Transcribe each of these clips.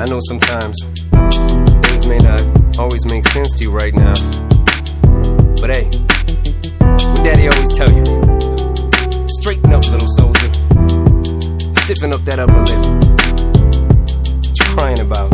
I know sometimes things may not always make sense to you right now, but hey, what Daddy always tell you, straighten up, little soldier, stiffen up that upper lip. What you crying about?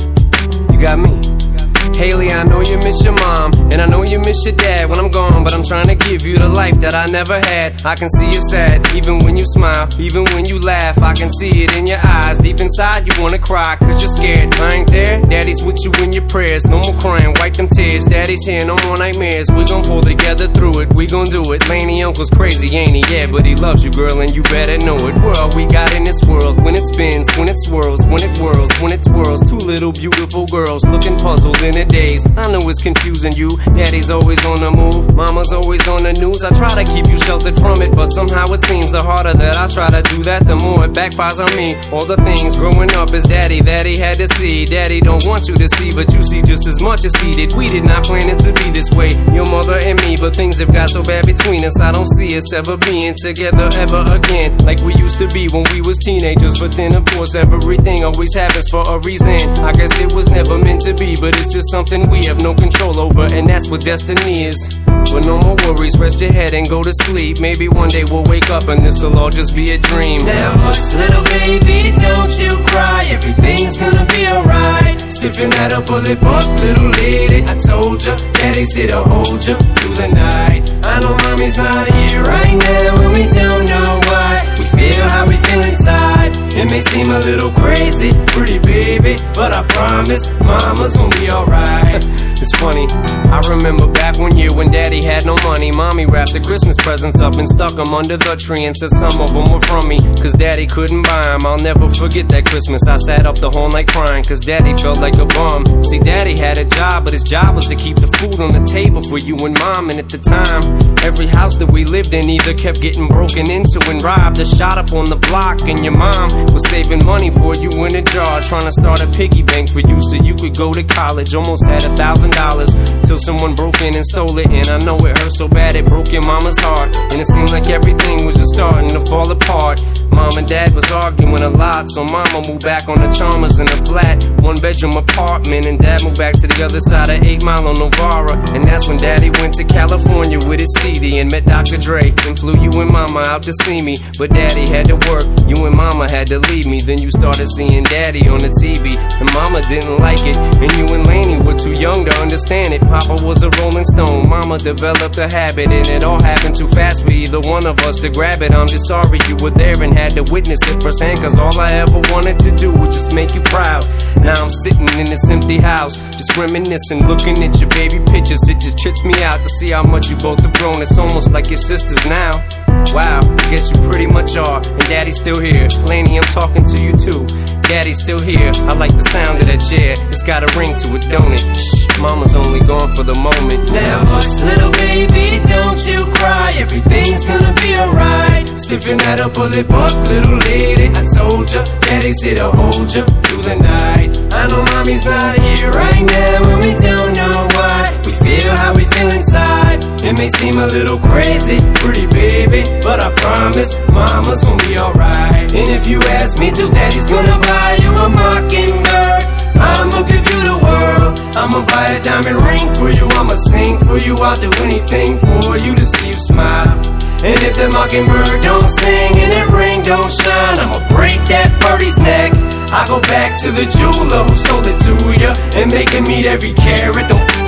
You got me. Haley, I know you miss your mom, and I know you miss your dad when I'm gone, but I'm trying to give you the life that I never had. I can see you sad, even when you smile, even when you laugh. I can see it in your eyes, deep inside you wanna cry, cause you're scared. I ain't there, Daddy's with you in your prayers. No more crying, wipe them tears. Daddy's here, no more nightmares. We gon' pull together through it, we gon' do it. Laney uncle's crazy, ain't he? Yeah, but he loves you, girl, and you better know it. We're all we got in this world, when it spins, when it swirls, when it whirls, when it twirls. Two little beautiful girls looking puzzled in a daze. I know it's confusing you. Daddy's always on the move, mama's always on the news. I try to keep you sheltered from it, but somehow it seems the harder that I try to do that, the more it backfires on me. All the things growing up as Daddy that he had to see, Daddy don't want you to see, but you see just as much as he did. We did not plan it to be this way, your mother and me, but things have got so bad between us. I don't see us ever being together ever again, like we used to be when we was teenagers. But then of course everything always happens for a reason. I guess it was never meant to be, but it's just something we have no control over, and that's what destiny is. But no more worries, rest your head and go to sleep. Maybe one day we'll wake up and this'll all just be a dream. Now hush, little baby, don't you cry. Everything's gonna be alright. Stiffen that upper lip up, little lady. I told ya, Daddy's here to hold ya through the night. I know mommy's not here right now, and we don't know why. We feel how we feel inside. It may seem a little crazy, pretty baby, but I promise mama's gonna be alright. It's funny, I remember back one year when Daddy had no money. Mommy wrapped the Christmas presents up and stuck them under the tree and said some of them were from me, cause Daddy couldn't buy them. I'll never forget that Christmas. I sat up the whole night crying, cause Daddy felt like a bum. See, Daddy had a job, but his job was to keep the food on the table for you and Mom. And at the time, every house that we lived in either kept getting broken into and robbed or shot up on the block. And your mom was saving money for you in a jar, trying to start a piggy bank for you so you could go to college. Almost had $1,000 till someone broke in and stole it. And I know it hurt so bad it broke your mama's heart, and it seemed like everything was just starting to fall apart. Mom and Dad was arguing a lot, so Mama moved back on the Chalmers in a flat 1-bedroom apartment, and Dad moved back to the other side of 8 Mile on Novara. And that's when Daddy went to California with his CD and met Dr. Dre, and flew you and Mama out to see me. But Daddy had to work, you and Mama had to leave me. Then you started seeing Daddy on the TV, and Mama didn't like it, and you and Laney were too young to understand it. Papa was a Rolling Stone, Mama developed a habit, and it all happened too fast for either one of us to grab it. I'm just sorry you were there and had to witness it firsthand, cause all I ever wanted to do was just make you proud. Now I'm sitting in this empty house, just reminiscing, looking at your baby pictures. It just trips me out to see how much you both have grown. It's almost like your sisters now. Wow, I guess you pretty much are, and Daddy's still here. Laney, I'm talking to you too. Daddy's still here, I like the sound of that chair. It's got a ring to it, don't it? Shh, Mama's only gone for the moment. Now hush, little baby, don't you cry. Everything's gonna be alright. Stiffen that upper lip up, little lady. I told ya, Daddy's here to hold ya through the night. I know mommy's not here right now, and we don't know why. We feel how we feel inside. It may seem a little crazy, pretty baby, but I promise mama's gonna be alright. And if you ask me to, Daddy's gonna buy you a mockingbird. I'ma give you the world. I'ma buy a diamond ring for you. I'ma sing for you. I'll do anything for you to see you smile. And if the mockingbird don't sing and that ring don't shine, I'ma break that birdie's neck. I go back to the jeweler who sold it to ya and make him meet every carat. Don't